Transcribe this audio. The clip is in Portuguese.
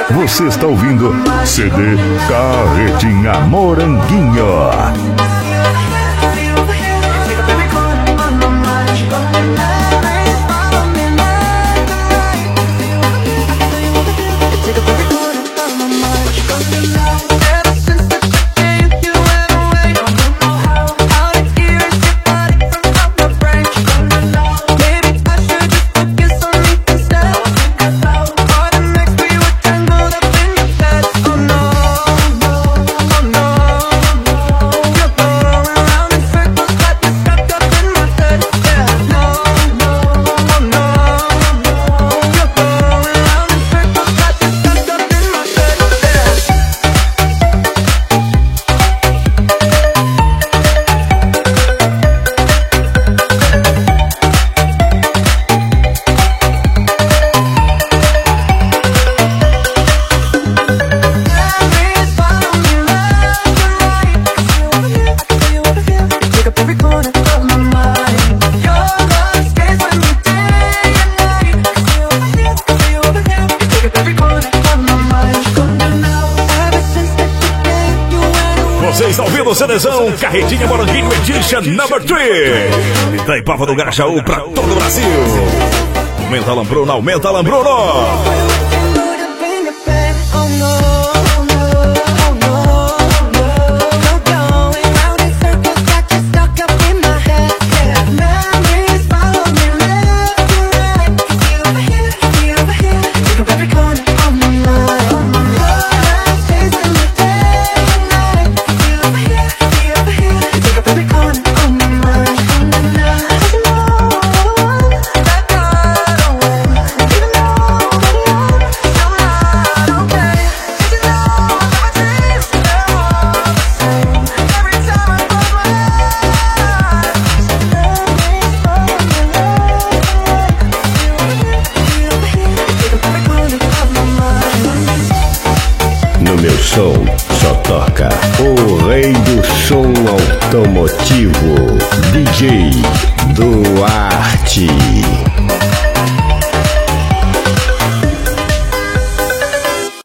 Você está ouvindo CD Carretinha Moranguinho. Você está ouvindo o CDzão Carretinha Moranguinho Edition Number 3. Da Ipava do Garajaú pra todo o Brasil. Aumenta a lambrona, aumenta a lambrona. No meu som só toca o rei do som automotivo, DJ Duarte.